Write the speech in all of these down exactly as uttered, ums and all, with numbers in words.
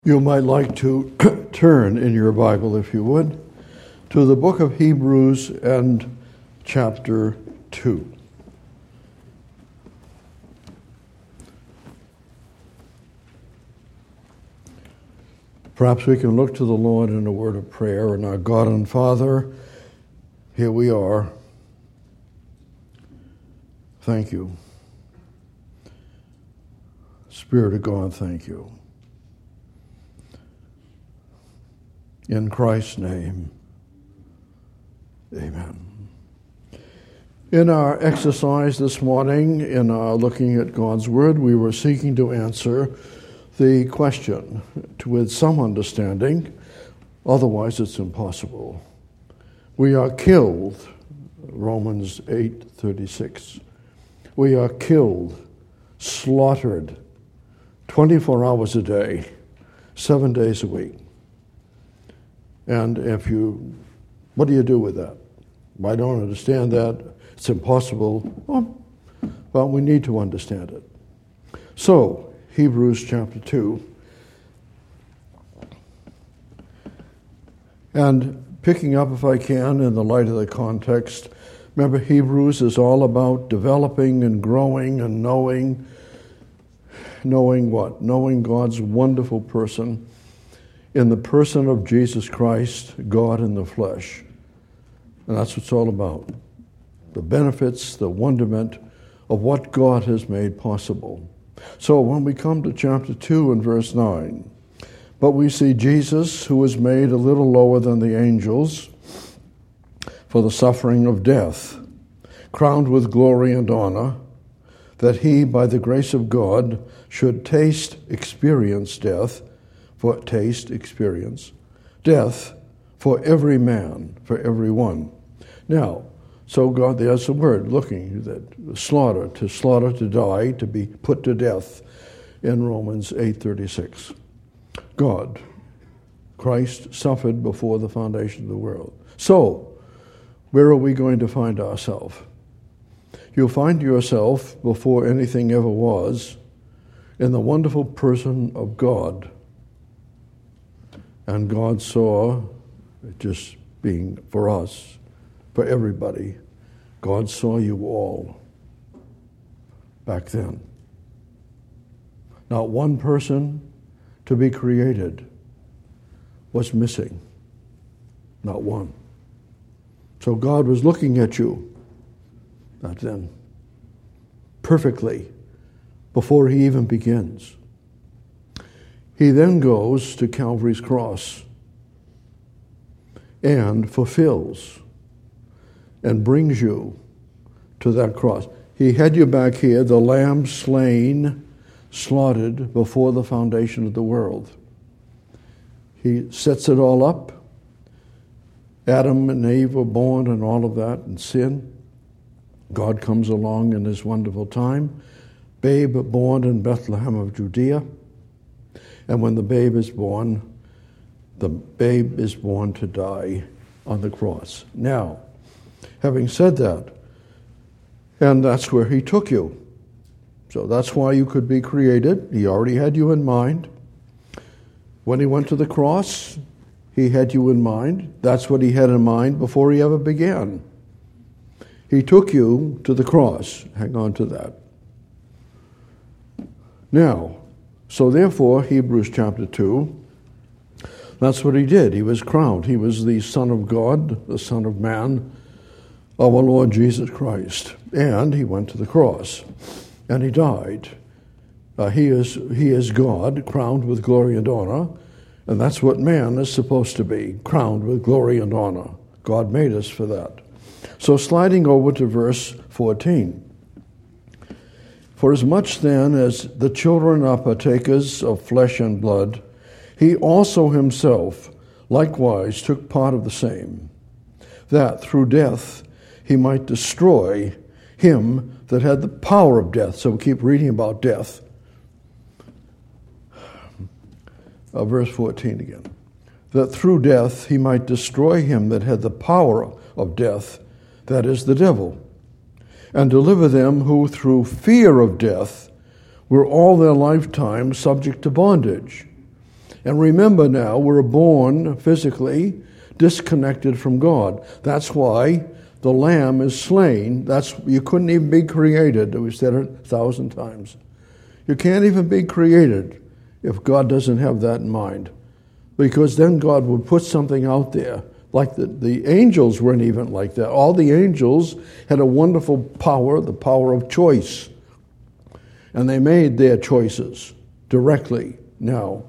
You might like to turn in your Bible, if you would, to the book of Hebrews and chapter two. Perhaps we can look to the Lord in a word of prayer. And our God and Father, here we are. Thank you. Spirit of God, thank you. In Christ's name, amen. In our exercise this morning, in our looking at God's Word, we were seeking to answer the question with some understanding, otherwise it's impossible. We are killed, Romans eight thirty-six. We are killed, slaughtered, twenty-four hours a day, seven days a week. And if you, what do you do with that? I don't understand that. It's impossible. Well, well, we need to understand it. So, Hebrews chapter two. And picking up, if I can, in the light of the context, remember Hebrews is all about developing and growing and knowing. Knowing what? Knowing God's wonderful person in the person of Jesus Christ, God in the flesh. And that's what it's all about. The benefits, the wonderment of what God has made possible. So when we come to chapter two and verse nine, but we see Jesus, who was made a little lower than the angels for the suffering of death, crowned with glory and honor, that he, by the grace of God, should taste, experience death, for taste, experience, death for every man, for every one. Now, so God, there's the word, looking, that slaughter, to slaughter, to die, to be put to death in Romans eight thirty-six. God, Christ suffered before the foundation of the world. So, where are we going to find ourselves? You'll find yourself, before anything ever was, in the wonderful person of God. And God saw, just being for us, for everybody, God saw you all back then. Not one person to be created was missing. Not one. So God was looking at you back then, perfectly, before he even begins. He then goes to Calvary's cross and fulfills and brings you to that cross. He had you back here, the lamb slain, slaughtered before the foundation of the world. He sets it all up. Adam and Eve were born and all of that, and sin. God comes along in his wonderful time. Babe born in Bethlehem of Judea. And when the babe is born, the babe is born to die on the cross. Now, having said that, and that's where he took you. So that's why you could be created. He already had you in mind. When he went to the cross, he had you in mind. That's what he had in mind before he ever began. He took you to the cross. Hang on to that. Now, so therefore, Hebrews chapter two, that's what he did. He was crowned. He was the Son of God, the Son of Man, of our Lord Jesus Christ. And he went to the cross, and he died. Uh, he is he is God, crowned with glory and honor, and that's what man is supposed to be, crowned with glory and honor. God made us for that. So sliding over to verse fourteen. For as much then as the children are partakers of flesh and blood, he also himself likewise took part of the same, that through death he might destroy him that had the power of death. So we keep reading about death. Uh, verse fourteen again. That through death he might destroy him that had the power of death, that is the devil, and deliver them who through fear of death were all their lifetime subject to bondage. And remember now, we're born physically disconnected from God. That's why the lamb is slain. That's you couldn't even be created. We said it a thousand times. You can't even be created if God doesn't have that in mind. Because then God would put something out there. Like the, the angels weren't even like that. All the angels had a wonderful power, the power of choice. And they made their choices directly now.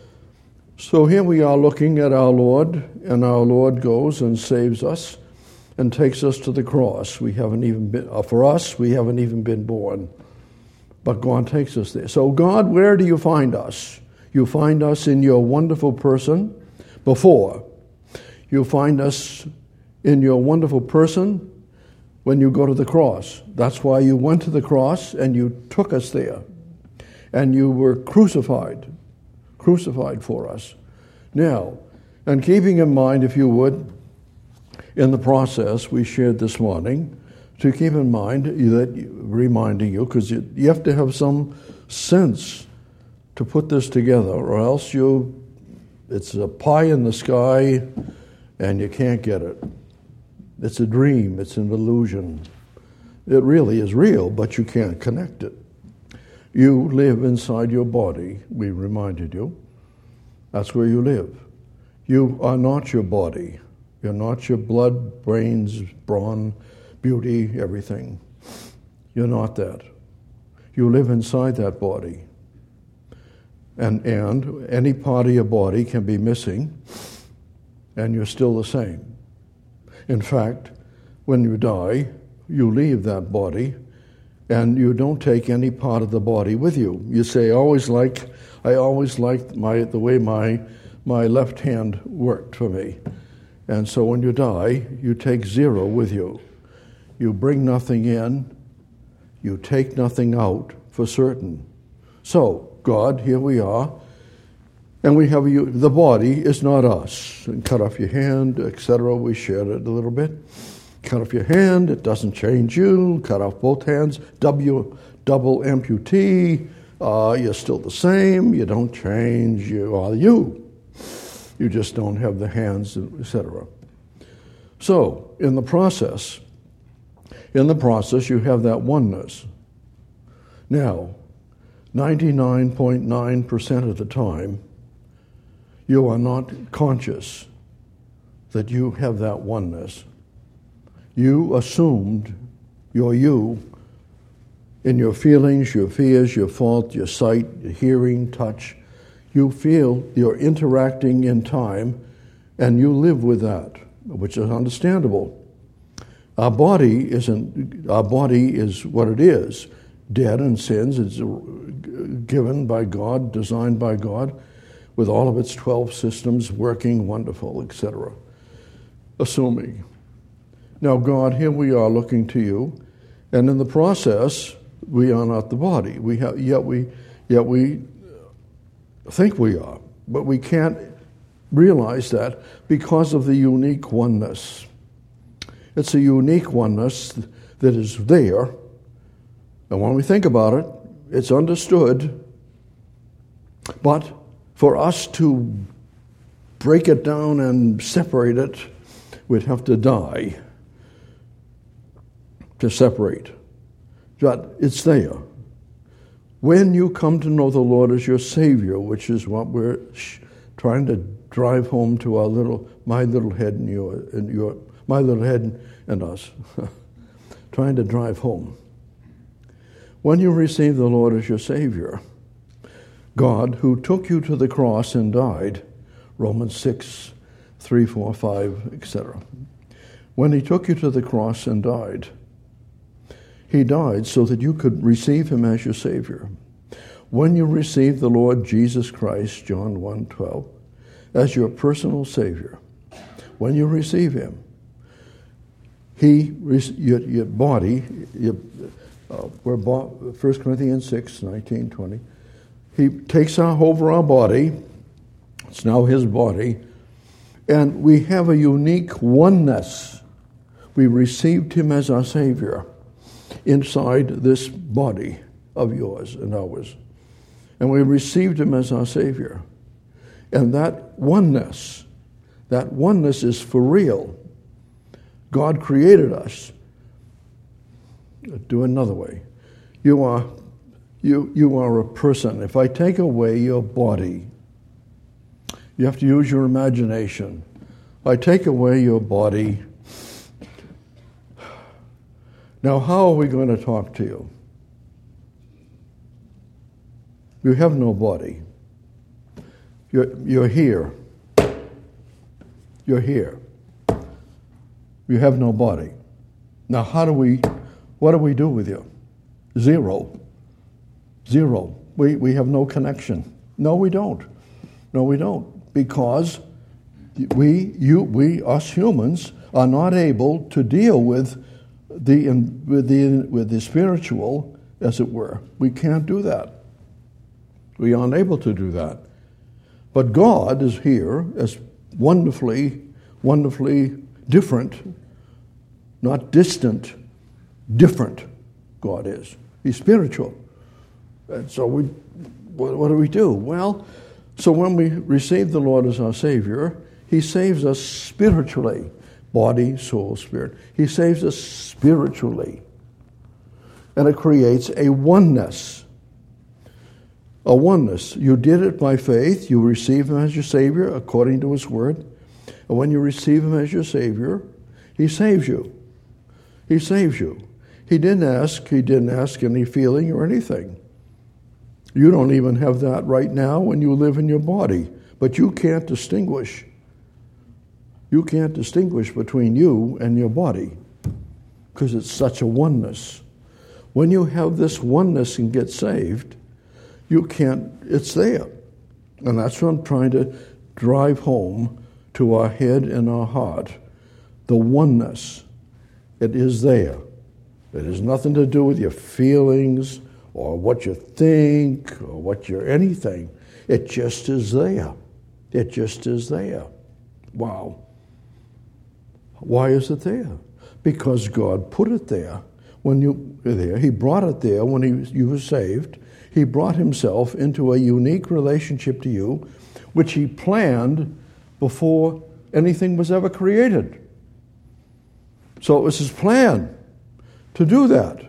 So here we are looking at our Lord, and our Lord goes and saves us and takes us to the cross. We haven't even been, uh, for us, we haven't even been born. But God takes us there. So God, where do you find us? You find us in your wonderful person before. You find us in your wonderful person when you go to the cross. That's why you went to the cross and you took us there. And you were crucified, crucified for us. Now, and keeping in mind, if you would, in the process we shared this morning, to keep in mind that, reminding you, because you, you have to have some sense to put this together, or else you, it's a pie in the sky and you can't get it. It's a dream, it's an illusion. It really is real, but you can't connect it. You live inside your body, we reminded you. That's where you live. You are not your body. You're not your blood, brains, brawn, beauty, everything. You're not that. You live inside that body. And, and any part of your body can be missing, and you're still the same. In fact, when you die, you leave that body, and you don't take any part of the body with you. You say, I always liked, I always liked my the way my my left hand worked for me. And so when you die, you take zero with you. You bring nothing in, you take nothing out for certain. So, God, here we are, and we have you. The body is not us. And cut off your hand, et cetera. We shared it a little bit. Cut off your hand, it doesn't change you. Cut off both hands, W, double amputee. Uh, you're still the same. You don't change. You are you. You just don't have the hands, et cetera. So, in the process, in the process, you have that oneness. Now, ninety-nine point nine percent of the time, you are not conscious that you have that oneness. You assumed you're you in your feelings, your fears, your fault, your sight, your hearing, touch. You feel you're interacting in time, and you live with that, which is understandable. Our body isn't. Our body is what it is. Dead in sins. It's given by God, designed by God, with all of its twelve systems working wonderful, et cetera. Assuming. Now, God, here we are looking to you, and in the process, we are not the body. We have yet we yet we think we are, but we can't realize that because of the unique oneness. It's a unique oneness that is there. And when we think about it, it's understood. But for us to break it down and separate it, we'd have to die to separate. But it's there. When you come to know the Lord as your Savior, which is what we're sh- trying to drive home to our little, my little head and your, and your my little head and us, trying to drive home. When you receive the Lord as your Savior, God, who took you to the cross and died, Romans six, three, four, five, et cetera. When he took you to the cross and died, he died so that you could receive him as your Savior. When you receive the Lord Jesus Christ, John one twelve, as your personal Savior, when you receive him, he, your, your body, your, uh, we're bought, First Corinthians six, nineteen, twenty, he takes over our body, it's now his body, and we have a unique oneness. We received him as our Savior inside this body of yours and ours. And we received him as our Savior. And that oneness, that oneness is for real. God created us. Do another way. You are, you, you are a person. If I take away your body, you have to use your imagination. I take away your body. Now, how are we going to talk to you? You have no body. You're, you're here. You're here. You have no body. Now, how do we, what do we do with you? Zero. Zero. We, we have no connection. No, we don't. No, we don't. Because we, you, we, us humans, are not able to deal with the, with the, with the spiritual, as it were. We can't do that. We aren't able to do that. But God is here as wonderfully, wonderfully different, not distant, different God is. He's spiritual. And so we, what, what do we do? Well, so when we receive the Lord as our Savior, He saves us spiritually. Body, soul, spirit. He saves us spiritually. And it creates a oneness. A oneness. You did it by faith. You receive Him as your Savior according to His Word. And when you receive Him as your Savior, He saves you. He saves you. He didn't ask, He didn't ask any feeling or anything. You don't even have that right now when you live in your body. But you can't distinguish. You can't distinguish between you and your body because it's such a oneness. When you have this oneness and get saved, you can't, it's there. And that's what I'm trying to drive home to our head and our heart. The oneness. It is there. It has nothing to do with your feelings or what you think or what you're anything. It just is there. It just is there. Wow. Why is it there? Because God put it there when you were there. He brought it there when he, you were saved. He brought Himself into a unique relationship to you, which He planned before anything was ever created. So it was His plan to do that.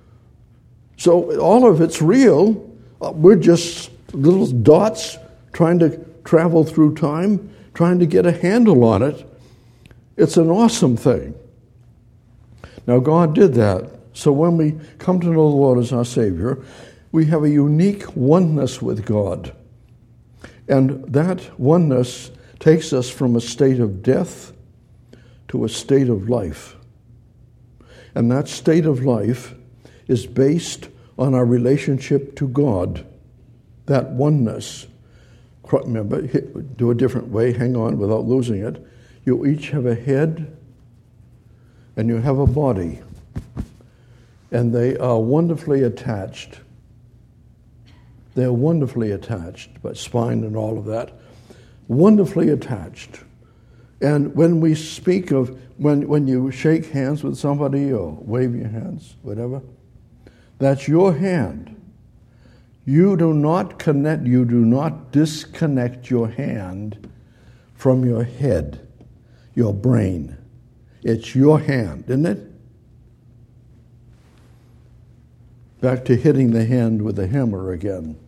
So all of it's real. We're just little dots trying to travel through time, trying to get a handle on it. It's an awesome thing. Now, God did that. So when we come to know the Lord as our Savior, we have a unique oneness with God. And that oneness takes us from a state of death to a state of life. And that state of life is based on our relationship to God. That oneness. Remember, do a different way, hang on without losing it. You each have a head and you have a body. And they are wonderfully attached. They're wonderfully attached, but spine and all of that. Wonderfully attached. And when we speak of, when, when you shake hands with somebody or wave your hands, whatever, that's your hand. You do not connect, you do not disconnect your hand from your head, your brain. It's your hand, isn't it? Back to hitting the hand with the hammer again.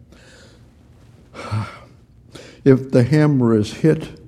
If the hammer is hit,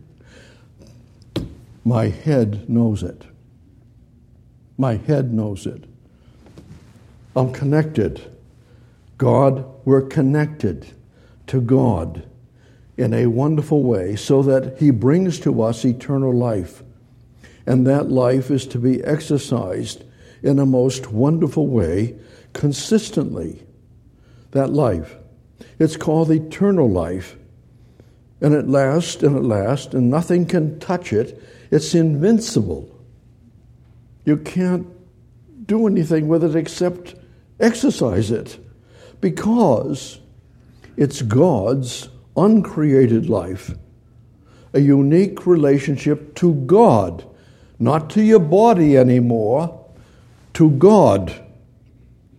my head knows it. My head knows it. I'm connected. God, we're connected to God in a wonderful way so that He brings to us eternal life. And that life is to be exercised in a most wonderful way consistently. That life. It's called eternal life. And it lasts and it lasts and nothing can touch it. It's invincible. You can't do anything with it except exercise it. Because it's God's uncreated life. A unique relationship to God. Not to your body anymore. To God.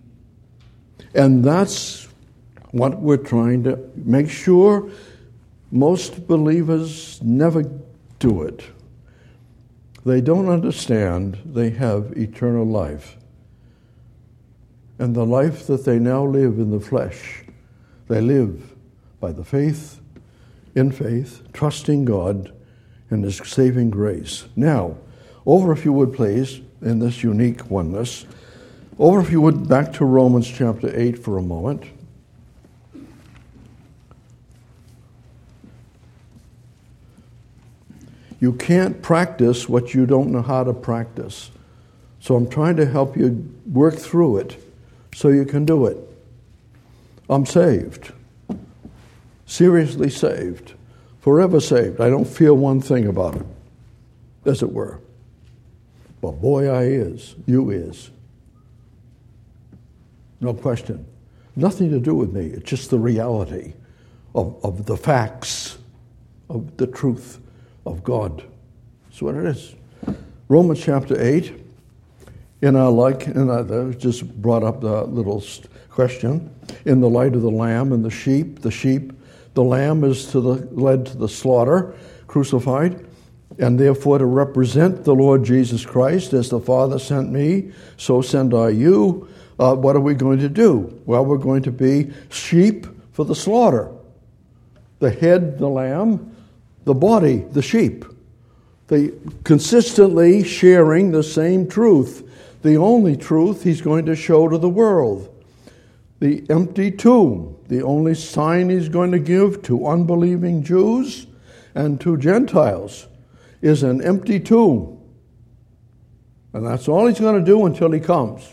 And that's what we're trying to make sure Most believers never do it. They don't understand they have eternal life. And the life that they now live in the flesh, they live by the faith, in faith, trusting God and His saving grace. Now, over if you would please, in this unique oneness, over if you would back to Romans chapter eight for a moment. You can't practice what you don't know how to practice. So I'm trying to help you work through it so you can do it. I'm saved. Seriously saved. Forever saved. I don't feel one thing about it, as it were. But boy, I is. You is. No question. Nothing to do with me. It's just the reality of, of the facts, of the truth of God. That's what it is. Romans chapter eight. In our like, and I just brought up the little question. In the light of the lamb and the sheep, the sheep, the lamb is to the led to the slaughter, crucified, and therefore to represent the Lord Jesus Christ, as the Father sent me, so send I you. Uh, what are we going to do? Well, we're going to be sheep for the slaughter. The head, the lamb, the body, the sheep. They consistently sharing the same truth. The only truth He's going to show to the world. The empty tomb, the only sign He's going to give to unbelieving Jews and to Gentiles, is an empty tomb. And that's all He's going to do until He comes.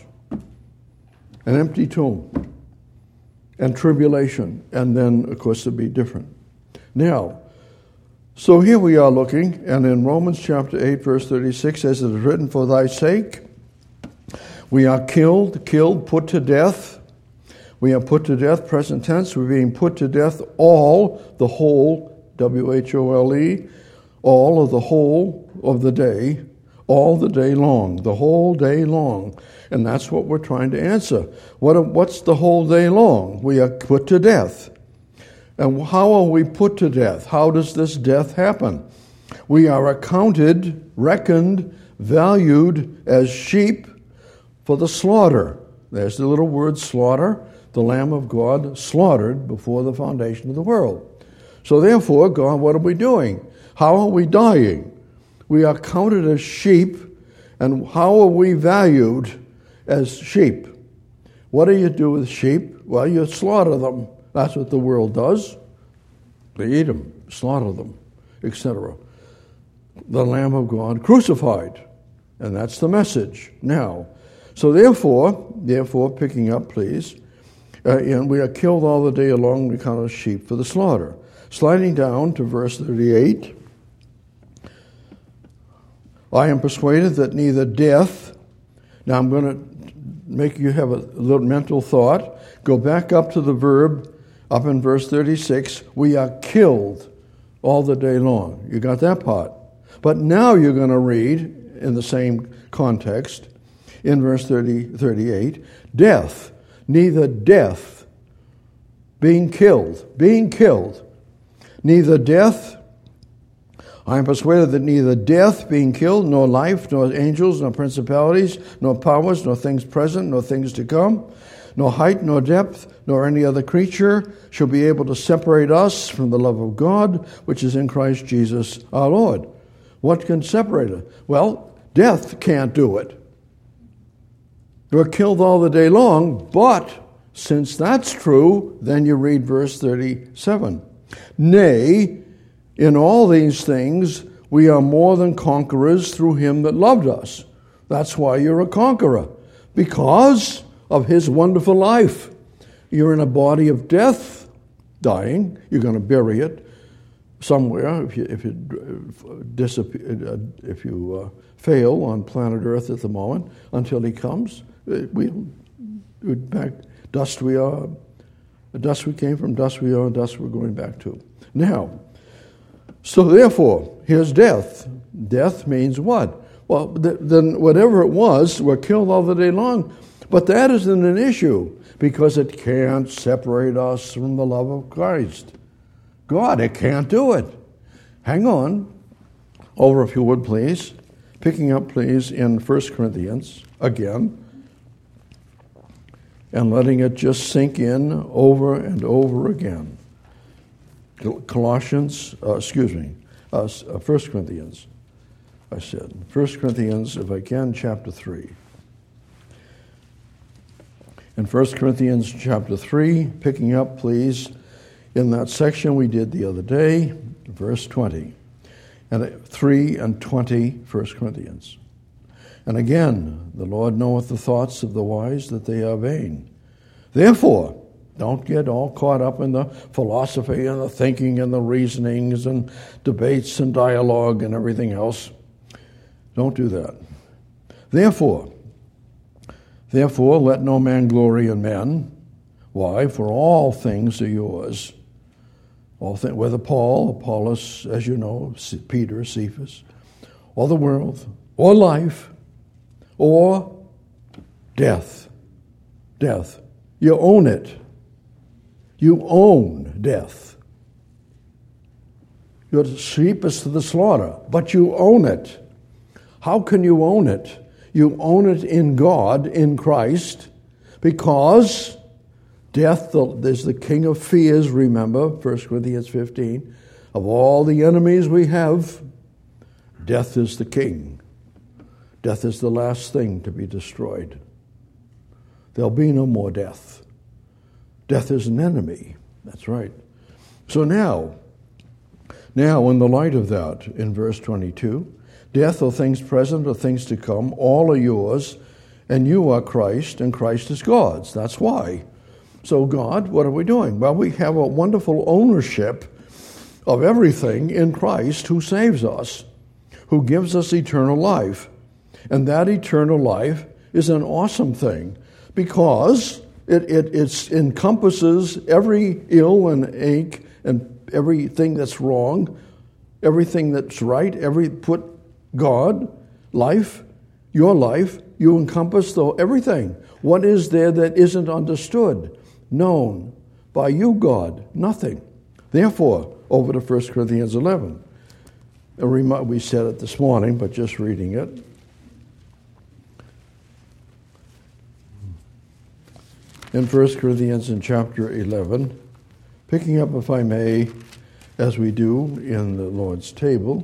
An empty tomb. And tribulation. And then, of course, it'll be different. Now, so here we are looking, and in Romans chapter eight, verse thirty-six, as it is written, for thy sake we are killed, killed, put to death. We are put to death, present tense. We're being put to death all, the whole, W H O L E, all of the whole of the day, all the day long, the whole day long. And that's what we're trying to answer. What, what's the whole day long? We are put to death. And how are we put to death? How does this death happen? We are accounted, reckoned, valued as sheep for the slaughter. There's the little word slaughter, the Lamb of God slaughtered before the foundation of the world. So therefore, God, what are we doing? How are we dying? We are counted as sheep, and how are we valued as sheep? What do you do with sheep? Well, you slaughter them. That's what the world does. They eat them, slaughter them, et cetera. The Lamb of God crucified. And that's the message. Now, so therefore, therefore, picking up, please, uh, and we are killed all the day long, we count as sheep for the slaughter. Sliding down to verse thirty-eight, I am persuaded that neither death, now I'm going to make you have a little mental thought, go back up to the verb, up in verse thirty-six, we are killed all the day long. You got that part. But now you're going to read, in the same context, in verse thirty, thirty-eight, death, neither death, being killed, being killed, neither death, I am persuaded that neither death, being killed, nor life, nor angels, nor principalities, nor powers, nor things present, nor things to come, nor height, nor depth, nor any other creature shall be able to separate us from the love of God, which is in Christ Jesus our Lord. What can separate us? Well, death can't do it. We're killed all the day long, but since that's true, then you read verse thirty-seven. Nay, in all these things we are more than conquerors through him that loved us. That's why you're a conqueror, because of his wonderful life. You're in a body of death, dying. You're going to bury it somewhere if you if you disappear, if you uh, fail on planet Earth at the moment until he comes. We, we back dust we are, the dust we came from, dust we are, dust we're going back to. Now, so therefore, here's death. Death means what? Well, th- then whatever it was, we're killed all the day long. But that isn't an issue because it can't separate us from the love of Christ. God, it can't do it. Hang on. Over, if you would, please. Picking up, please, in First Corinthians again. And letting it just sink in over and over again. Colossians, uh, excuse me, uh, First Corinthians, I said. First Corinthians, if I can, chapter three. In First Corinthians chapter three, picking up, please, in that section we did the other day, verse twenty. And three and twenty, First Corinthians. And again, the Lord knoweth the thoughts of the wise, that they are vain. Therefore, don't get all caught up in the philosophy and the thinking and the reasonings and debates and dialogue and everything else. Don't do that. Therefore, therefore, let no man glory in men. Why? For all things are yours. All things, whether Paul, Apollos, as you know, Peter, Cephas, or the world, or life, or death. Death. You own it. You own death. Your sheep is to the slaughter, but you own it. How can you own it? You own it in God, in Christ, because death is the king of fears, remember, First Corinthians fifteen. Of all the enemies we have, death is the king. Death is the last thing to be destroyed. There'll be no more death. Death is an enemy. That's right. So now, now in the light of that, in verse twenty-two, death or things present or things to come, all are yours, and you are Christ, and Christ is God's. That's why. So God, what are we doing? Well, we have a wonderful ownership of everything in Christ who saves us, who gives us eternal life. And that eternal life is an awesome thing because it, it it's encompasses every ill and ache and everything that's wrong, everything that's right, every put God, life, your life, you encompass the, everything. What is there that isn't understood, known by you, God? Nothing. Therefore, over to First Corinthians eleven. We said it this morning, but just reading it. In First Corinthians in chapter eleven, picking up, if I may, as we do in the Lord's table.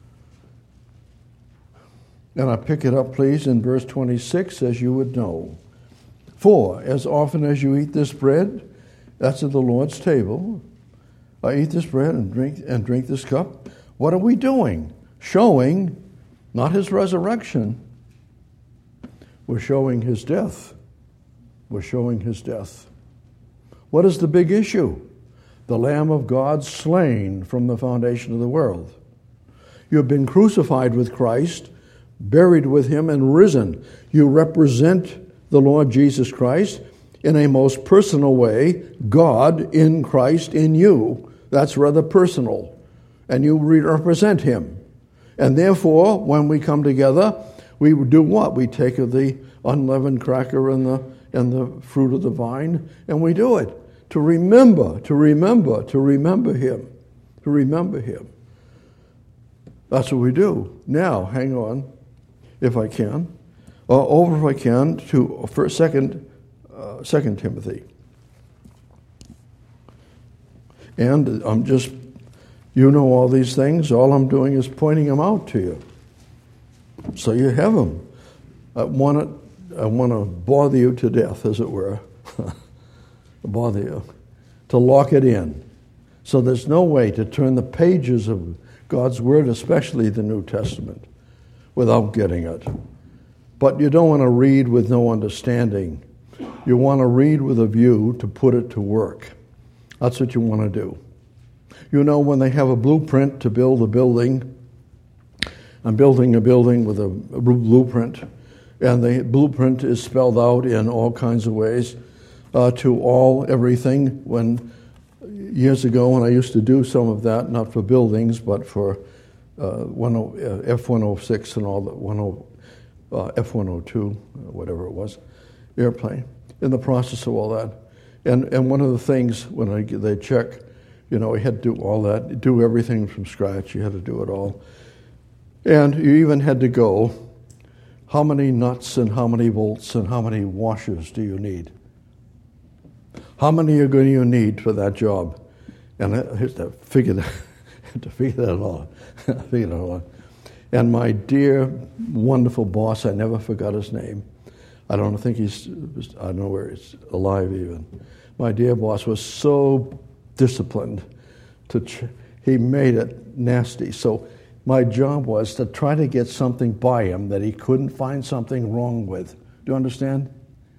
And I pick it up, please, in verse twenty-six, as you would know. For as often as you eat this bread, that's at the Lord's table, I eat this bread and drink and drink this cup. What are we doing? Showing not his resurrection. We're showing his death. We're showing his death. What is the big issue? The Lamb of God slain from the foundation of the world. You have been crucified with Christ, buried with him, and risen. You represent the Lord Jesus Christ in a most personal way. God in Christ in you. That's rather personal. And you represent him. And therefore, when we come together, we do what? We take the unleavened cracker and the and the fruit of the vine, and we do it to remember, to remember, to remember him, to remember him. That's what we do. Now, hang on, if I can, uh, over if I can to first, second, uh, second Timothy, and I'm just, you know all these things. All I'm doing is pointing them out to you, so you have them. I want to, I want to bother you to death, as it were, bother you, to lock it in. So there's no way to turn the pages of God's Word, especially the New Testament, without getting it. But you don't want to read with no understanding. You want to read with a view to put it to work. That's what you want to do. You know, when they have a blueprint to build a building, I'm building a building with a blueprint, and the blueprint is spelled out in all kinds of ways uh, to all everything. When years ago, when I used to do some of that, not for buildings, but for uh, F one oh six and all the uh, F one oh two, whatever it was, airplane, in the process of all that. And and one of the things when I, they check You know, he had to do all that, do everything from scratch. You had to do it all. And you even had to go, how many nuts and how many bolts and how many washers do you need? How many are going to need for that job? And I had to figure that, to figure that all out. figure that all out. And my dear, wonderful boss, I never forgot his name. I don't think he's, I don't know where he's alive even. My dear boss was so disciplined. To ch- he made it nasty. So my job was to try to get something by him that he couldn't find something wrong with. Do you understand?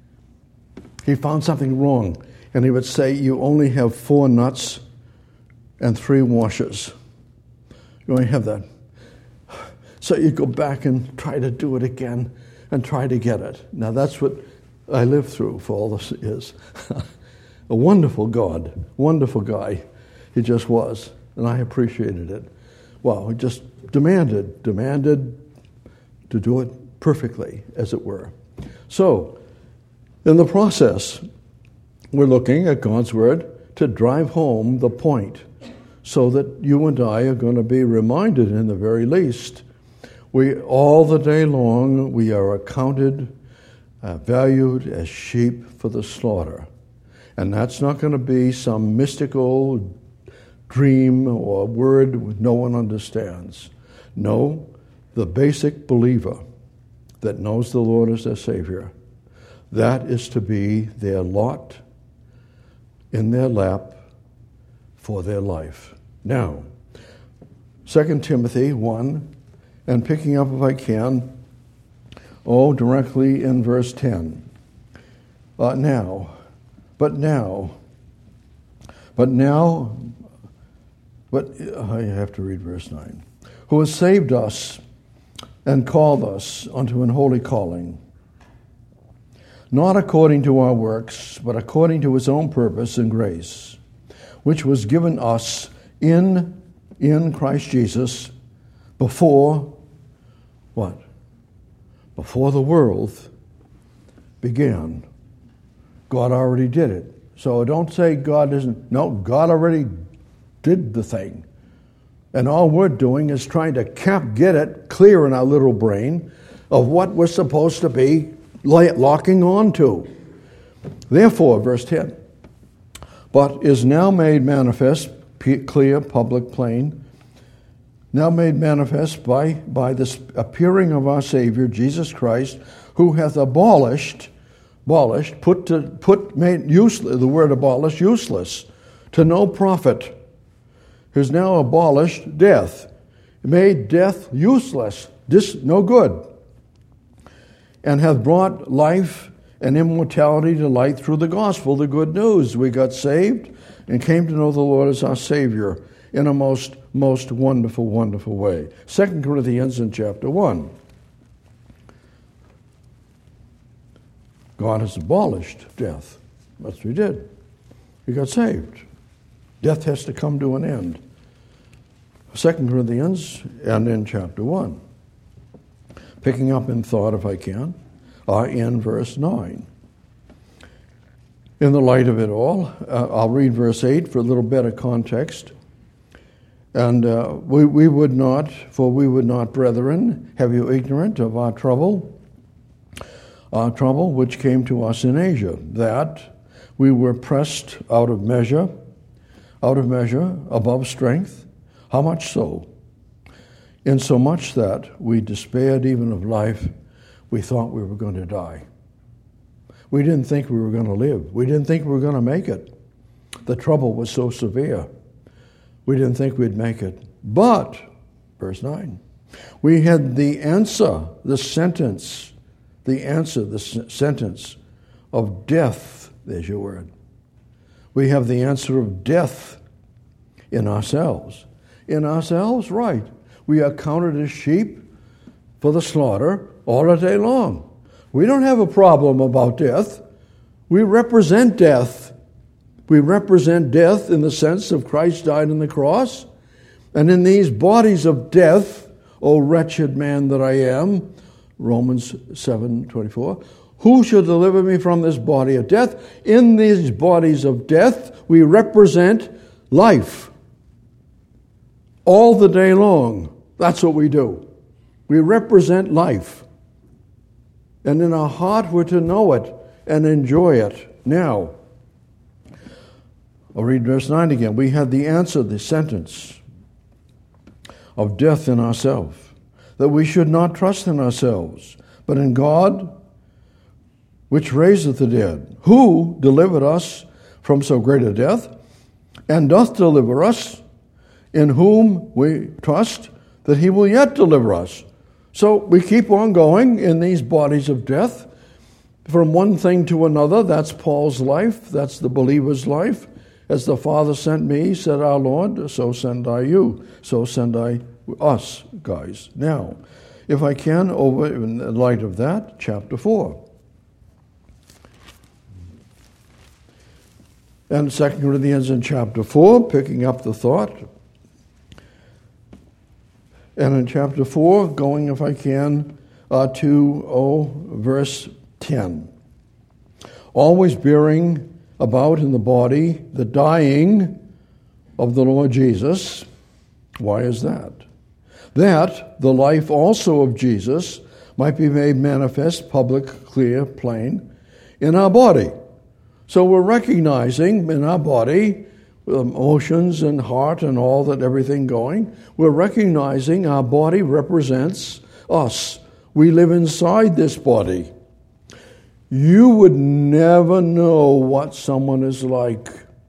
He found something wrong. And he would say, you only have four nuts and three washers. You only have that. So you go back and try to do it again and try to get it. Now that's what I lived through for all this years. A wonderful God, wonderful guy. He just was, and I appreciated it. Well, he just demanded, demanded to do it perfectly, as it were. So, in the process, we're looking at God's Word to drive home the point so that you and I are going to be reminded, in the very least, we all the day long we are accounted, uh, valued as sheep for the slaughter. And that's not going to be some mystical dream or word no one understands. No, the basic believer that knows the Lord as their Savior, that is to be their lot in their lap for their life. Now, Second Timothy one, and picking up if I can, oh, directly in verse ten. Uh, now, but now, but now, but I have to read verse nine. Who has saved us and called us unto an holy calling, not according to our works, but according to his own purpose and grace, which was given us in, in Christ Jesus before, what? Before the world began. God already did it. So don't say God isn't. No, God already did the thing. And all we're doing is trying to cap, get it clear in our little brain of what we're supposed to be locking on to. Therefore, verse ten, but is now made manifest, clear, public, plain, now made manifest by, by the appearing of our Savior, Jesus Christ, who hath abolished, abolished, put to, put, made useless, the word abolish, useless, to no profit, who's now abolished death, made death useless, dis, no good, and hath brought life and immortality to light through the gospel, the good news. We got saved and came to know the Lord as our Savior in a most, most wonderful, wonderful way. Second Corinthians in chapter one. God has abolished death. That's what he did. We got saved. Death has to come to an end. Second Corinthians and in chapter one. Picking up in thought, if I can, are in verse nine. In the light of it all, uh, I'll read verse eight for a little better context. And uh, we, we would not, for we would not, brethren, have you ignorant of our trouble, our trouble which came to us in Asia, that we were pressed out of measure, out of measure, above strength. How much so? Insomuch that we despaired even of life, we thought we were going to die. We didn't think we were going to live. We didn't think we were going to make it. The trouble was so severe. We didn't think we'd make it. But, verse nine, we had the answer, the sentence, the answer, the s- sentence of death. There's your word. We have the answer of death in ourselves. In ourselves, right. We are counted as sheep for the slaughter all the day long. We don't have a problem about death. We represent death. We represent death in the sense of Christ died on the cross. And in these bodies of death, O wretched man that I am, Romans seven twenty-four, who shall deliver me from this body of death? In these bodies of death, we represent life. All the day long, that's what we do. We represent life. And in our heart, we're to know it and enjoy it now. I'll read verse nine again. We had the answer, the sentence of death in ourselves, that we should not trust in ourselves, but in God, which raiseth the dead, who delivered us from so great a death, and doth deliver us, in whom we trust that he will yet deliver us. So we keep on going in these bodies of death from one thing to another. That's Paul's life. That's the believer's life. As the Father sent me, said our Lord, so send I you. So send I us, guys. Now, if I can, over in the light of that, chapter four. And Second Corinthians in chapter four, picking up the thought. And in chapter four, going, if I can, uh, to, oh, verse ten. Always bearing about in the body the dying of the Lord Jesus. Why is that? That the life also of Jesus might be made manifest, public, clear, plain, in our body. So we're recognizing in our body, emotions and heart and all that, everything going, we're recognizing our body represents us. We live inside this body. You would never know what someone is like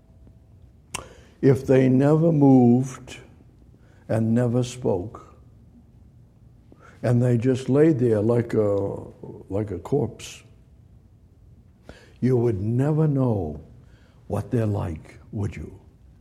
if they never moved and never spoke. And they just laid there like a, like a corpse. You would never know what they're like, would you?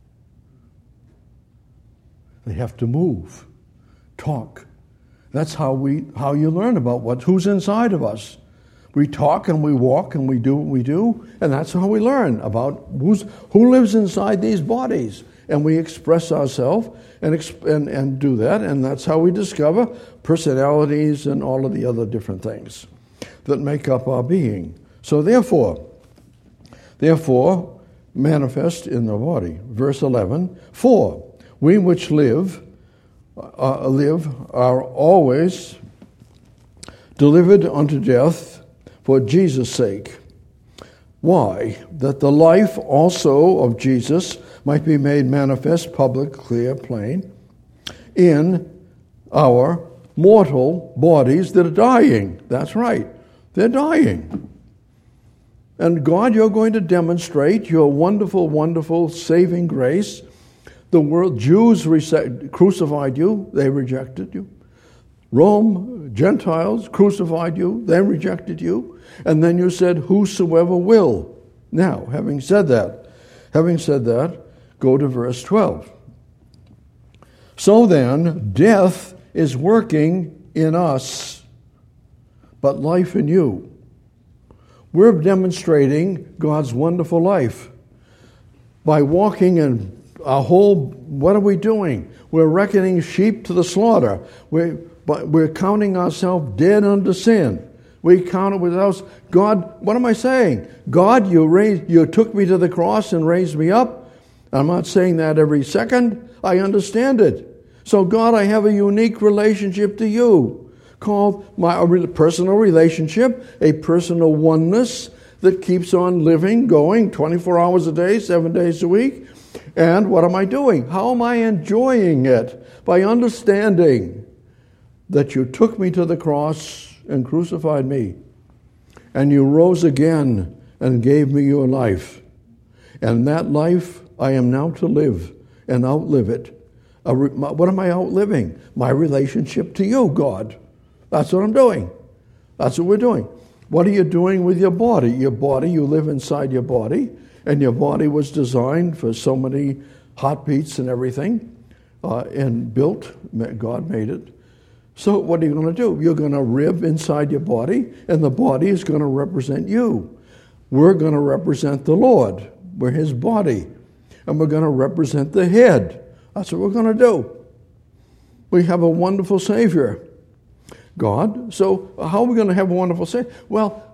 They have to move, talk. That's how we how you learn about what who's inside of us. We talk and we walk and we do what we do, and that's how we learn about who's who lives inside these bodies. And we express ourselves and, exp- and and do that, and that's how we discover personalities and all of the other different things that make up our being. So therefore, therefore, manifest in the body. Verse eleven, for we which live, uh, live are always delivered unto death for Jesus' sake. Why? That the life also of Jesus might be made manifest, public, clear, plain, in our mortal bodies that are dying. That's right. They're dying. And God, you're going to demonstrate your wonderful, wonderful saving grace. The world, Jews rece- crucified you, they rejected you. Rome, Gentiles crucified you, they rejected you. And then you said, whosoever will. Now, having said that, having said that, go to verse twelve. So then, death is working in us, but life in you. We're demonstrating God's wonderful life by walking in our whole, what are we doing? We're reckoning sheep to the slaughter. We're, but we're counting ourselves dead unto sin. We count it with us. God, what am I saying? God, you raised, you took me to the cross and raised me up. I'm not saying that every second. I understand it. So God, I have a unique relationship to you, called my personal relationship, a personal oneness that keeps on living, going twenty-four hours a day, seven days a week. And what am I doing? How am I enjoying it? By understanding that you took me to the cross and crucified me, and you rose again and gave me your life. And that life I am now to live and outlive it. What am I outliving? My relationship to you, God. That's what I'm doing. That's what we're doing. What are you doing with your body? Your body, you live inside your body, and your body was designed for so many heartbeats and everything, uh, and built. God made it. So what are you going to do? You're going to rib inside your body, and the body is going to represent you. We're going to represent the Lord. We're His body. And we're going to represent the head. That's what we're going to do. We have a wonderful Savior, God. So how are we going to have a wonderful Savior? Well,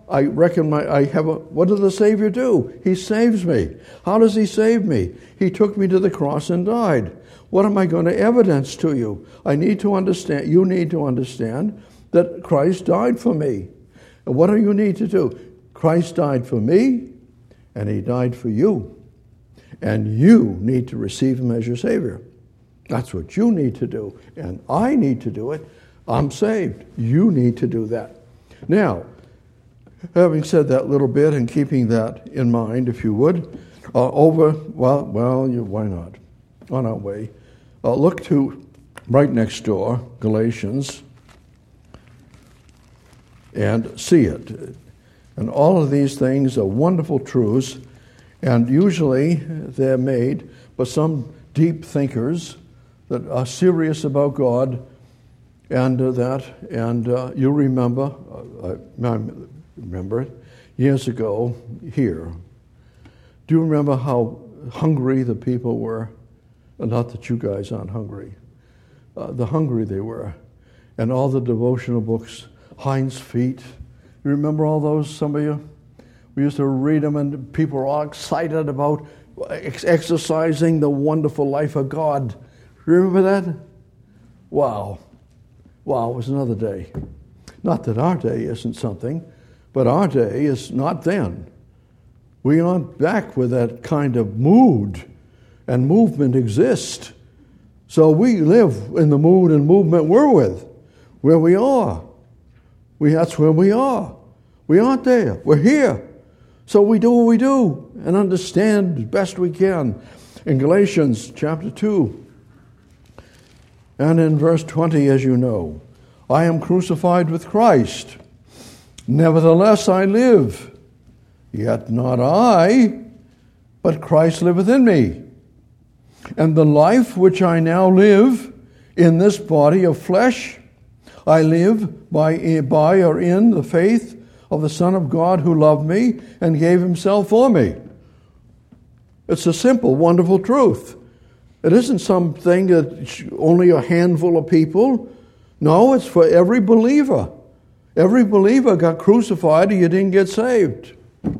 I reckon my, I have a, what does the Savior do? He saves me. How does he save me? He took me to the cross and died. What am I going to evidence to you? I need to understand, you need to understand that Christ died for me. And what do you need to do? Christ died for me, and he died for you. And you need to receive him as your Savior. That's what you need to do. And I need to do it. I'm saved. You need to do that. Now, having said that little bit and keeping that in mind, if you would, uh, over, well, well, you, why not? On our way. Uh, look to right next door, Galatians, and see it. And all of these things are wonderful truths, and usually they're made by some deep thinkers that are serious about God, and uh, that, and uh, you remember, uh, I remember it, years ago here. Do you remember how hungry the people were? Not that you guys aren't hungry. Uh, the hungry they were. And all the devotional books, Hind's Feet. You remember all those, some of you? We used to read them, and people were all excited about ex- exercising the wonderful life of God. Remember that? Wow. Wow, it was another day. Not that our day isn't something, but our day is not then. We aren't back with that kind of mood and movement exist. So we live in the mood and movement we're with, where we are. We, that's where we are. We aren't there. We're here. So we do what we do and understand as best we can. In Galatians chapter two and in verse twenty, as you know, I am crucified with Christ. Nevertheless I live, yet not I, but Christ liveth in me. And the life which I now live in this body of flesh, I live by, by or in the faith of the Son of God who loved me and gave himself for me. It's a simple, wonderful truth. It isn't something that only a handful of people. No, it's for every believer. Every believer got crucified or you didn't get saved.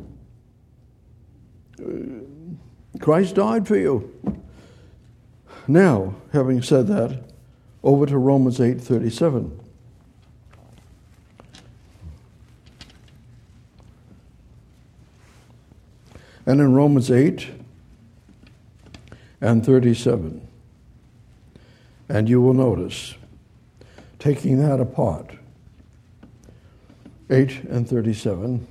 Christ died for you. Now, having said that, over to Romans eight thirty-seven. And in Romans eight and thirty-seven, and you will notice, taking that apart, eight and thirty-seven,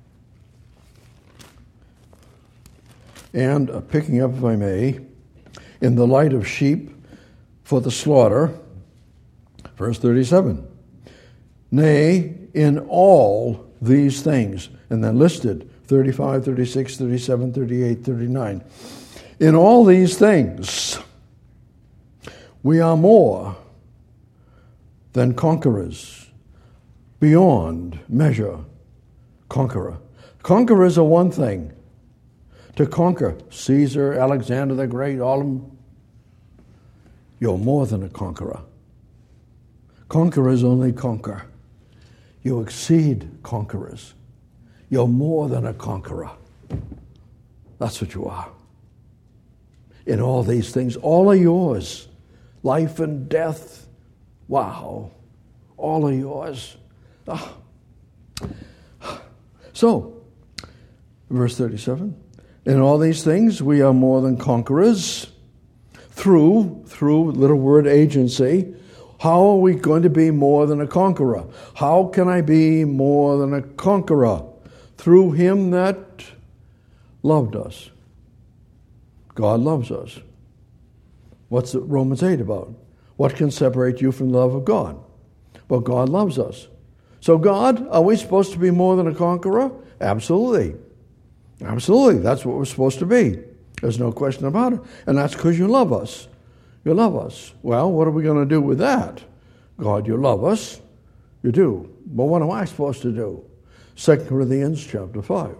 and uh, picking up, if I may, in the light of sheep for the slaughter, verse thirty-seven. Nay, in all these things, and then listed, thirty-five, thirty-six, thirty-seven, thirty-eight, thirty-nine. In all these things, we are more than conquerors, beyond measure conqueror. Conquerors are one thing. To conquer Caesar, Alexander the Great, all of them, you're more than a conqueror. Conquerors only conquer. You exceed conquerors. You're more than a conqueror. That's what you are. In all these things, all are yours. Life and death, wow, all are yours. Ah. So, verse thirty-seven. In all these things, we are more than conquerors through, through little word agency. How are we going to be more than a conqueror? How can I be more than a conqueror? Through him that loved us. God loves us. What's Romans eight about? What can separate you from the love of God? Well, God loves us. So God, are we supposed to be more than a conqueror? Absolutely. Absolutely, that's what we're supposed to be. There's no question about it. And that's because you love us. You love us. Well, what are we going to do with that? God, you love us. You do. But what am I supposed to do? Second Corinthians chapter five.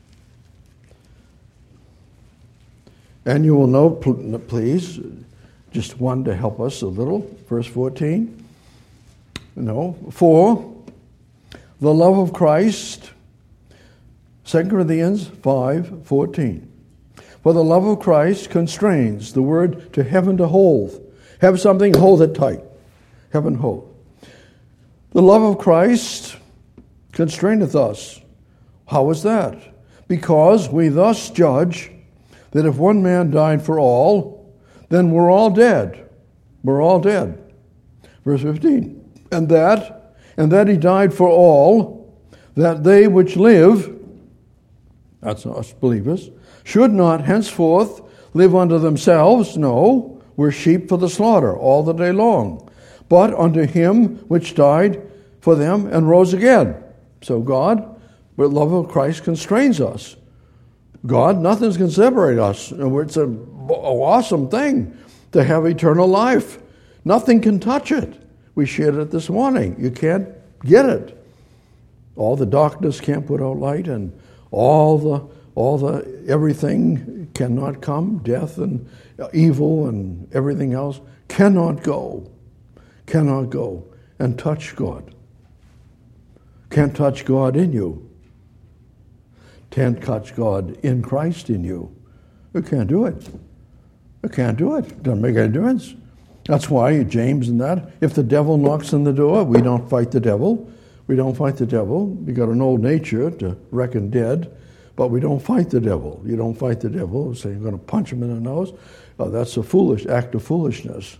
And you will note, please, Just one to help us a little. Verse fourteen. No. For the love of Christ, Second Corinthians five fourteen. For the love of Christ constrains, the word to heaven to hold. Have something, hold it tight. Heaven hold. The love of Christ constraineth us. How is that? Because we thus judge that if one man died for all, then we're all dead. We're all dead. Verse fifteen. And that, and that he died for all, that they which live, that's us believers, should not henceforth live unto themselves. No, we're sheep for the slaughter all the day long. But unto him which died for them and rose again. So God, with love of Christ, constrains us. God, nothing can separate us. It's an awesome thing to have eternal life. Nothing can touch it. We shared it this morning. You can't get it. All the darkness can't put out light, and all the all the everything cannot come. Death and evil and everything else cannot go, cannot go and touch God. Can't touch God in you. Can't touch God in Christ in you. You can't do it. You can't do it. Doesn't make any difference. That's why James and that, if the devil knocks on the door, we don't fight the devil. We don't fight the devil. We got an old nature to reckon dead, but we don't fight the devil. You don't fight the devil. Say you're going to punch him in the nose. Oh, that's a foolish act of foolishness,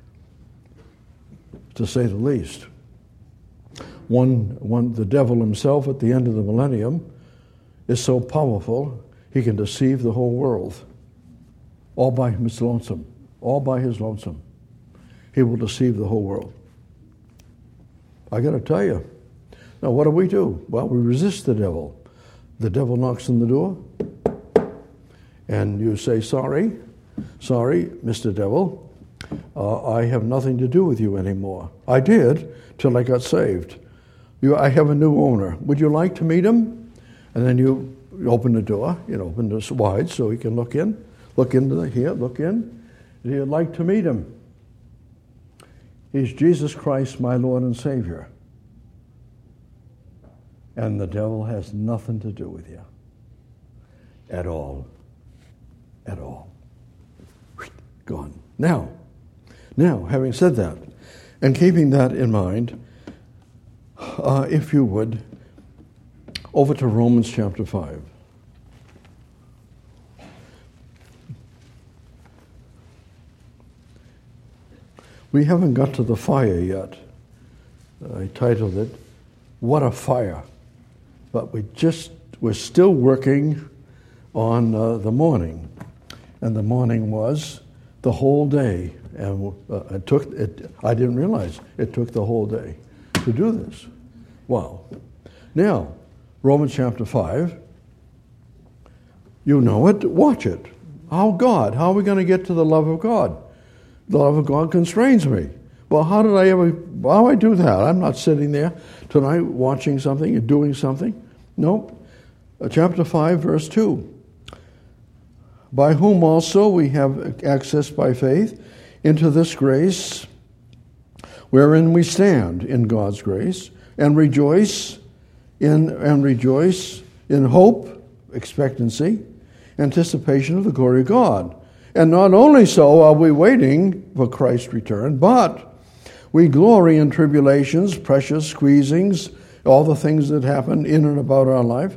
to say the least. One, one, the devil himself at the end of the millennium is so powerful he can deceive the whole world, all by his lonesome, all by his lonesome. He will deceive the whole world. I got to tell you. Now, what do we do? Well, we resist the devil. The devil knocks on the door, and you say, sorry, sorry, Mister Devil, uh, I have nothing to do with you anymore. I did till I got saved. You, I have a new owner. Would you like to meet him? And then you open the door, you know, open this wide so he can look in, look into the, here, look in. And you'd like to meet him. He's Jesus Christ, my Lord and Savior. And the devil has nothing to do with you. At all. At all. Gone. Now, now, having said that, and keeping that in mind, uh, if you would, over to Romans chapter five. We haven't got to the fire yet. I titled it, What a Fire. But we just, we're still working on uh, the morning. And the morning was the whole day. And uh, it took, it, I didn't realize it took the whole day to do this. Wow. Now, Romans chapter five, you know it, watch it. How God, how are we going to get to the love of God? The love of God constrains me. Well, how did I ever, how do I do that? I'm not sitting there tonight watching something and doing something. Nope. Uh, chapter five, verse two. By whom also we have access by faith into this grace wherein we stand in God's grace and rejoice in and rejoice in hope, expectancy, anticipation of the glory of God. And not only so are we waiting for Christ's return, but we glory in tribulations, precious squeezings, all the things that happen in and about our life.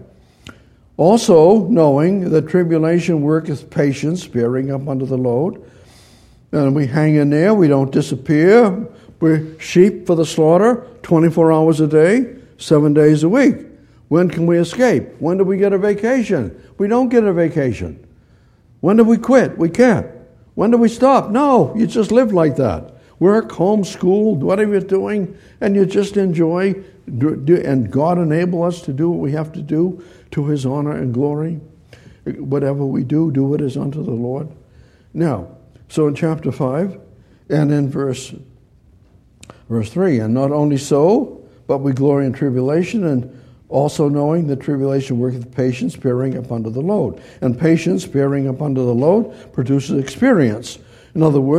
Also knowing that tribulation worketh patience, bearing up under the load. And we hang in there, we don't disappear. We're sheep for the slaughter, twenty-four hours a day, seven days a week. When can we escape? When do we get a vacation? We don't get a vacation. When do we quit? We can't. When do we stop? No, you just live like that. Work, home, school, whatever you're doing, and you just enjoy, and God enable us to do what we have to do to His honor and glory. Whatever we do, do it as unto the Lord. Now, so in chapter five, and in verse, verse three, and not only so, but we glory in tribulation, and also knowing that tribulation worketh patience, bearing up under the load. And patience, bearing up under the load, produces experience. In other words,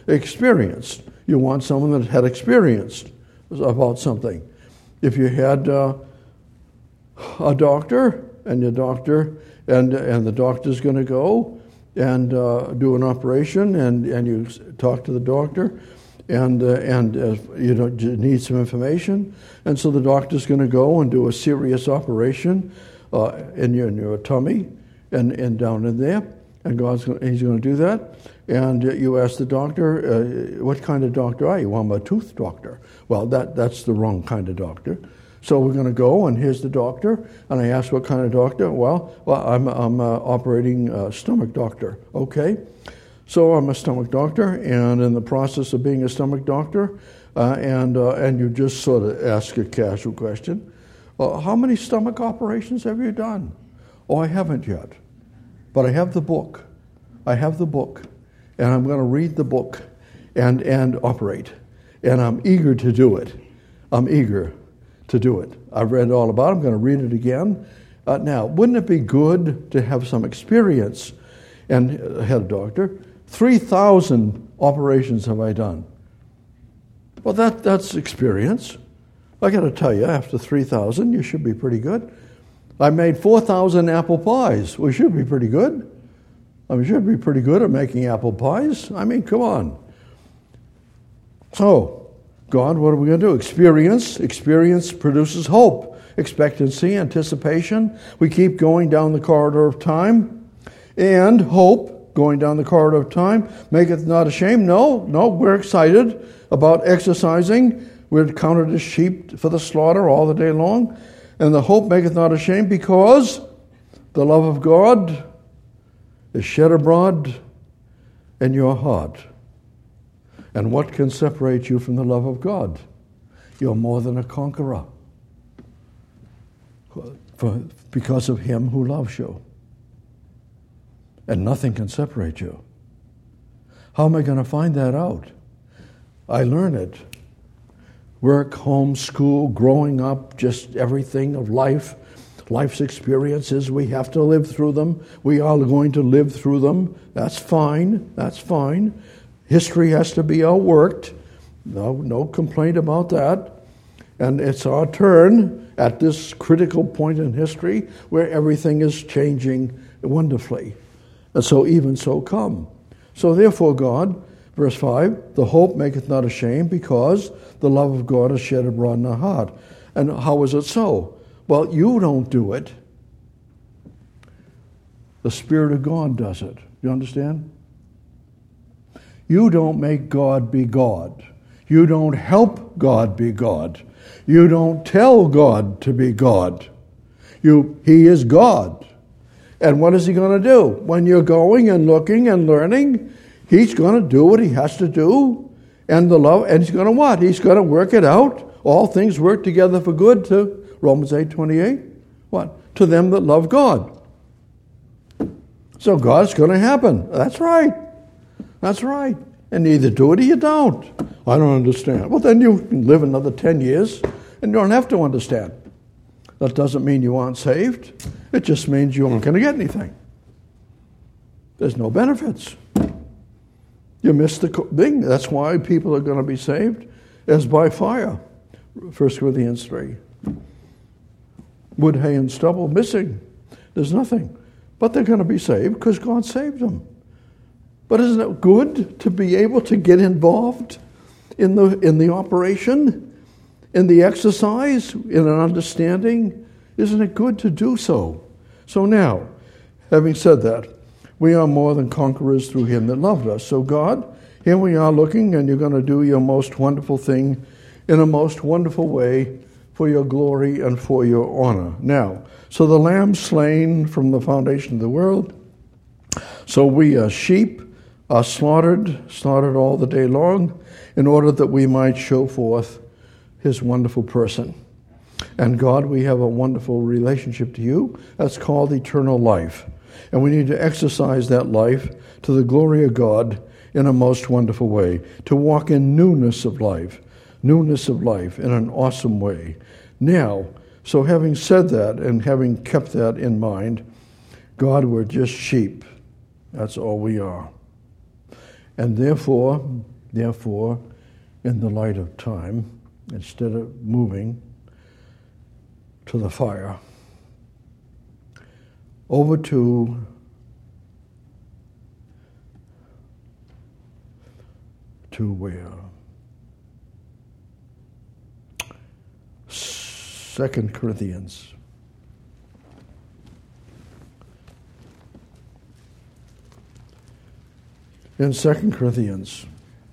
Experienced. You want someone that had experienced about something. If you had uh, a doctor, and your doctor, and and the doctor's going to go and uh, do an operation, and, and you talk to the doctor, and uh, and uh, you know you need some information, and so the doctor's going to go and do a serious operation uh, in your in your tummy, and, and down in there, and God's gonna, he's going to do that, and you ask the doctor, uh, what kind of doctor are you? Well, I'm a tooth doctor. Well, that that's the wrong kind of doctor. So we're going to go, and here's the doctor. And I asked, what kind of doctor? Well, well I'm I'm a operating uh, stomach doctor. Okay. So I'm a stomach doctor, and in the process of being a stomach doctor, uh, and uh, and you just sort of ask a casual question, uh, how many stomach operations have you done? Oh, I haven't yet. But I have the book. I have the book. And I'm going to read the book and, and operate. And I'm eager to do it. I'm eager to do it. I've read all about it. I'm going to read it again. Uh, now, wouldn't it be good to have some experience? And uh, head doctor, three thousand operations have I done. Well, that that's experience. I got to tell you, after three thousand, you should be pretty good. I made four thousand apple pies. We should be pretty good. I mean, we should be pretty good at making apple pies. I mean, come on. So, God, what are we going to do? Experience. Experience produces hope, expectancy, anticipation. We keep going down the corridor of time. And hope, going down the corridor of time, maketh not ashamed. No, no, we're excited about exercising. We're counted as sheep for the slaughter all the day long. And the hope maketh not ashamed, because the love of God is shed abroad in your heart. And what can separate you from the love of God? You're more than a conqueror for, because of him who loves you. And nothing can separate you. How am I going to find that out? I learn it. Work, home, school, growing up, just everything of life, life's experiences. We have to live through them. We are going to live through them. That's fine. That's fine. History has to be outworked. No, no complaint about that. And it's our turn at this critical point in history where everything is changing wonderfully. And so even so come. So therefore God, verse five, the hope maketh not ashamed, because the love of God is shed abroad in our heart. And how is it so? Well, you don't do it. The Spirit of God does it. You understand? You don't make God be God. You don't help God be God. You don't tell God to be God. You, He is God. And what is He going to do? When you're going and looking and learning, He's going to do what He has to do. And the love, and He's going to what? He's going to work it out. All things work together for good to Romans eight twenty-eight. What? To them that love God. So God's going to happen. That's right. That's right. And either do it or you don't. I don't understand. Well, then you can live another ten years and you don't have to understand. That doesn't mean you aren't saved. It just means you aren't going to get anything. There's no benefits. You missed the thing. That's why people are going to be saved as by fire. First Corinthians three. Wood, hay, and stubble missing. There's nothing. But they're going to be saved because God saved them. But isn't it good to be able to get involved in the in the operation, in the exercise, in an understanding? Isn't it good to do so? So now, having said that, we are more than conquerors through Him that loved us. So God, here we are looking, and you're going to do your most wonderful thing in a most wonderful way for your glory and for your honor. Now, so the Lamb slain from the foundation of the world, so we are sheep, are slaughtered, slaughtered all the day long, in order that we might show forth His wonderful person. And God, we have a wonderful relationship to you. That's called eternal life. And we need to exercise that life to the glory of God in a most wonderful way, to walk in newness of life, newness of life in an awesome way. Now, so having said that and having kept that in mind, God, we're just sheep. That's all we are. And therefore, Therefore, in the light of time, instead of moving to the fire, over to to where? Second Corinthians. In Second Corinthians,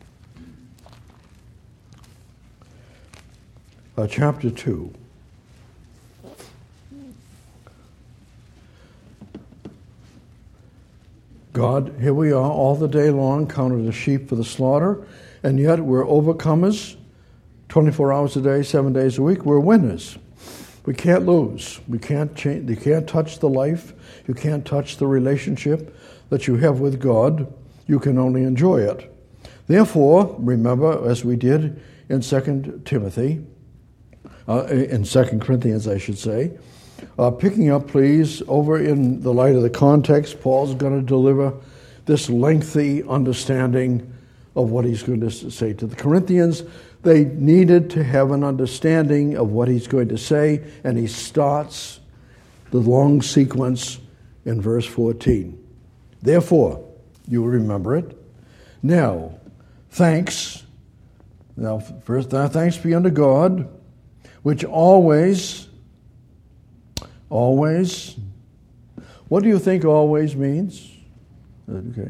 uh, chapter two. God, here we are all the day long, counted as sheep for the slaughter, and yet we're overcomers, twenty-four hours a day, seven days a week. We're winners. We can't lose. We can't change. You can't touch the life. You can't touch the relationship that you have with God. You can only enjoy it. Therefore, remember, as we did in Second Timothy, uh, in Second Corinthians, I should say, uh, picking up, please, over in the light of the context, Paul's going to deliver this lengthy understanding of what he's going to say to the Corinthians. They needed to have an understanding of what he's going to say, and he starts the long sequence in verse fourteen. Therefore, you will remember it. Now, thanks. Now, first, thanks be unto God, which always, always, what do you think always means? Okay.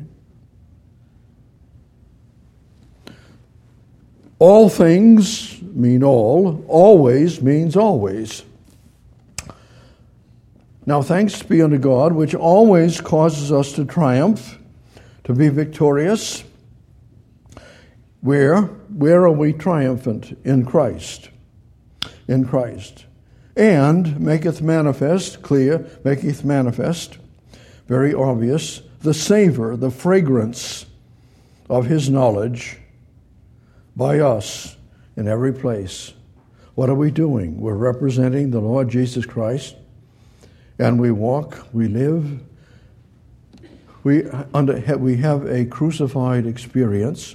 All things mean all, always means always. Now thanks be unto God, which always causes us to triumph, to be victorious. Where? Where are we triumphant? In Christ. In Christ. And maketh manifest, clear, maketh manifest, very obvious, the savor, the fragrance of his knowledge by us in every place. What are we doing? We're representing the Lord Jesus Christ, and we walk, we live, we, under, we have a crucified experience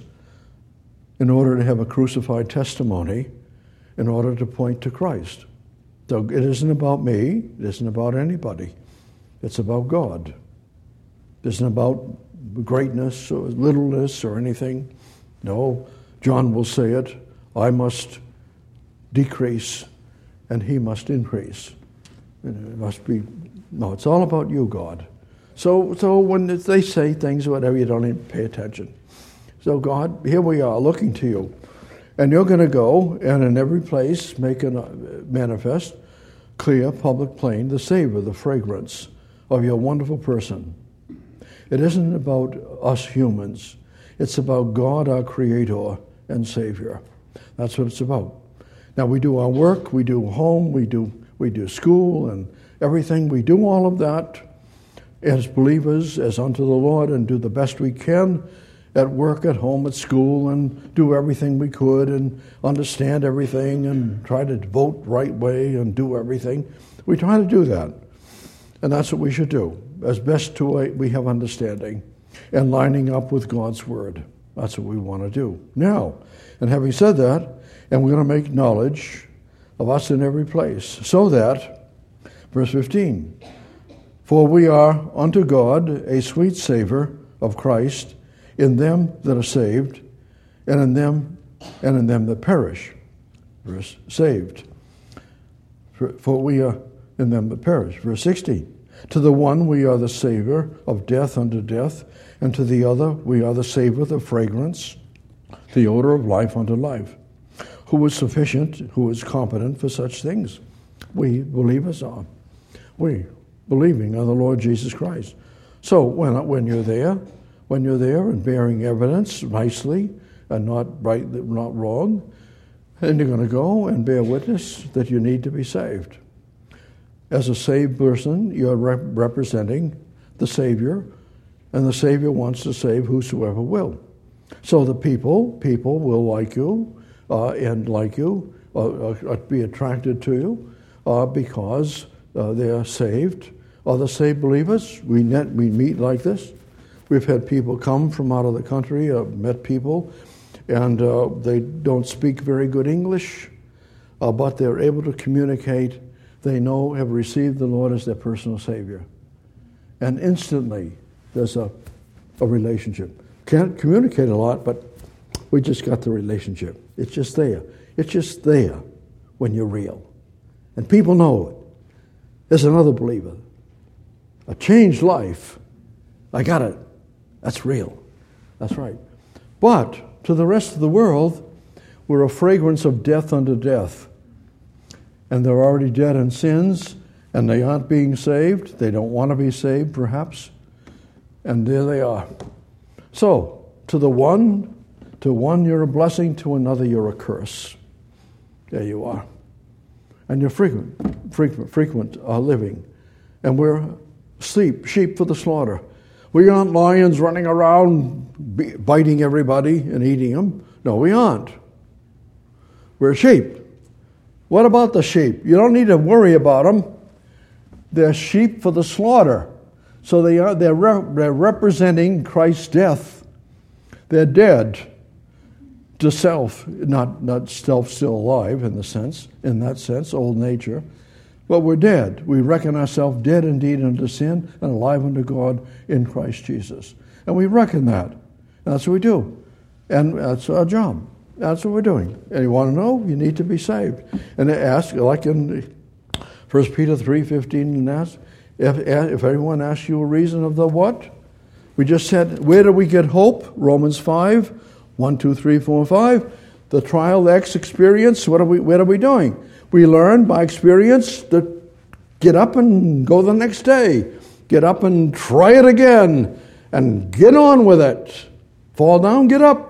in order to have a crucified testimony, in order to point to Christ. So it isn't about me, it isn't about anybody. It's about God. It isn't about greatness or littleness or anything. No, John will say it, I must decrease and he must increase. It must be, no, it's all about you, God. So so when they say things or whatever, you don't even pay attention. So God, here we are looking to you. And you're going to go and in every place make it manifest, clear, public, plain, the savor, the fragrance of your wonderful person. It isn't about us humans. It's about God, our Creator and Savior. That's what it's about. Now we do our work, we do home, we do we do school and everything. We do all of that as believers, as unto the Lord, and do the best we can at work, at home, at school, and do everything we could and understand everything and try to vote right way and do everything. We try to do that. And that's what we should do, as best to we have understanding and lining up with God's Word. That's what we want to do. Now, and having said that, and we're going to make knowledge of us in every place, so that, verse fifteen, for we are unto God a sweet savor of Christ in them that are saved, and in them and in them that perish. Verse saved. For, for we are in them that perish. Verse sixteen. To the one we are the savor of death unto death, and to the other we are the savor, the fragrance, the odor of life unto life. Who is sufficient, who is competent for such things? We believers are. We, believing on the Lord Jesus Christ. So when when you're there, when you're there and bearing evidence nicely and not right, not wrong, then you're going to go and bear witness that you need to be saved. As a saved person, you're rep- representing the Savior, and the Savior wants to save whosoever will. So the people, people will like you uh, and like you, uh, uh, be attracted to you uh, because uh, they're saved. Other saved believers, we net, we meet like this. We've had people come from out of the country, uh, met people, and uh, they don't speak very good English, uh, but they're able to communicate. They know, have received the Lord as their personal Savior. And instantly, there's a, a relationship. Can't communicate a lot, but we just got the relationship. It's just there. It's just there when you're real. And people know it. There's another believer. A changed life. I got it. That's real. That's right. But to the rest of the world, we're a fragrance of death unto death. And they're already dead in sins, and they aren't being saved. They don't want to be saved, perhaps. And there they are. So, to the one, to one you're a blessing, to another you're a curse. There you are. And you're frequent, frequent, frequent uh, living. And we're sheep, sheep for the slaughter. We aren't lions running around be, biting everybody and eating them. No, we aren't. We're sheep. What about the sheep? You don't need to worry about them. They're sheep for the slaughter. So they are, they're, re- they're representing Christ's death. They're dead to self, not, not self still alive in the sense, in that sense, old nature. But we're dead. We reckon ourselves dead indeed unto sin and alive unto God in Christ Jesus. And we reckon that. That's what we do. And that's our job. That's what we're doing. And you want to know? You need to be saved. And they ask, like in First Peter three fifteen, and ask, if, if anyone asks you a reason of the what? We just said, where do we get hope? Romans five, one, two, three, four, five. The trial, the X experience, what are we, what are we doing? We learn by experience to get up and go the next day. Get up and try it again. And get on with it. Fall down, get up.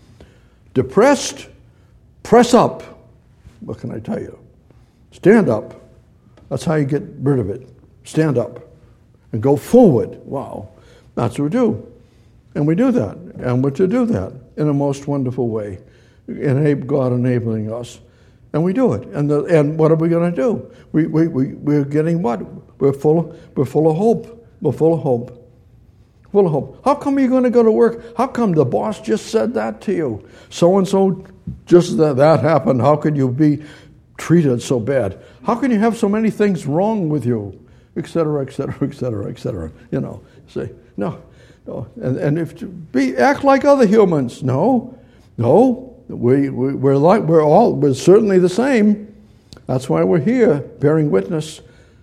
Depressed, press up. What can I tell you? Stand up. That's how you get rid of it. Stand up and go forward. Wow. That's what we do. And we do that. And we're to do that in a most wonderful way. Enable God enabling us. And we do it. And the, and what are we going to do? We, we, we, we're getting what? We're full, we're full of hope. We're full of hope. Full of hope. How come you're going to go to work? How come the boss just said that to you? So-and-so, just that, that happened. How could you be treated so bad? How can you have so many things wrong with you? Et cetera, et cetera, et cetera, et cetera. You know, say, no. no. And, and if to be act like other humans. No. No. We, we, we're like, we're all, we're certainly the same. That's why we're here, bearing witness.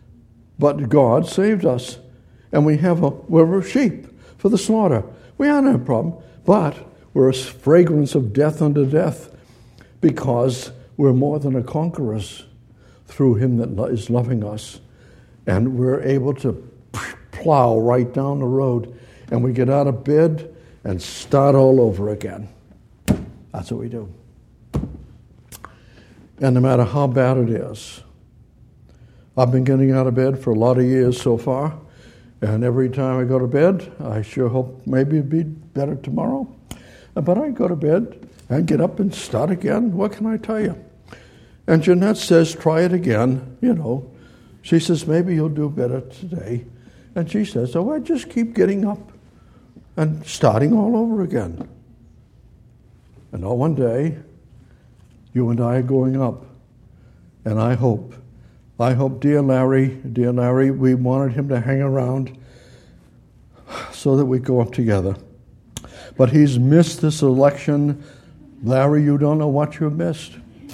But God saved us. And we have a, we're a sheep for the slaughter. We aren't a problem, but we're a fragrance of death unto death because we're more than a conquerors through him that is loving us. And we're able to plow right down the road, and we get out of bed and start all over again. That's what we do. And no matter how bad it is, I've been getting out of bed for a lot of years so far. And every time I go to bed, I sure hope maybe it'd be better tomorrow. But I go to bed and get up and start again. What can I tell you? And Jeanette says, try it again, you know. She says, maybe you'll do better today. And she says, oh, I just keep getting up and starting all over again. And all one day, you and I are going up. And I hope I hope, dear Larry, dear Larry, we wanted him to hang around so that we go up together. But he's missed this election. Larry, you don't know what you've missed.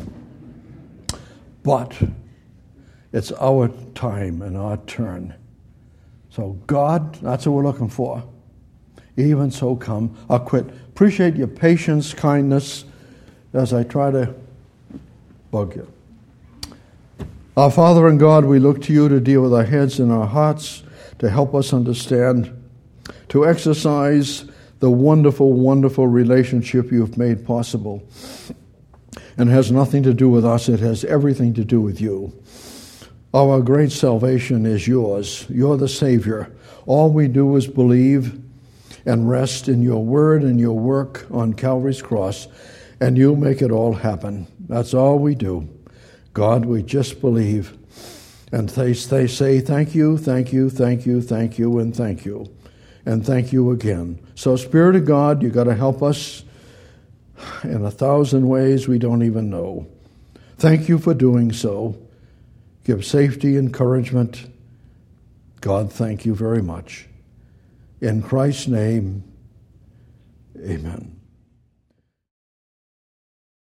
But it's our time and our turn. So God, that's what we're looking for. Even so come. I'll quit. Appreciate your patience, kindness, as I try to bug you. Our Father and God, we look to you to deal with our heads and our hearts, to help us understand, to exercise the wonderful, wonderful relationship you've made possible. And it has nothing to do with us, it has everything to do with you. Our great salvation is yours. You're the Savior. All we do is believe and rest in your word and your work on Calvary's cross, and you'll make it all happen. That's all we do. God, we just believe. And they, they say, thank you, thank you, thank you, thank you, and thank you. And thank you again. So, Spirit of God, you got to help us in a thousand ways we don't even know. Thank you for doing so. Give safety, encouragement. God, thank you very much. In Christ's name, amen.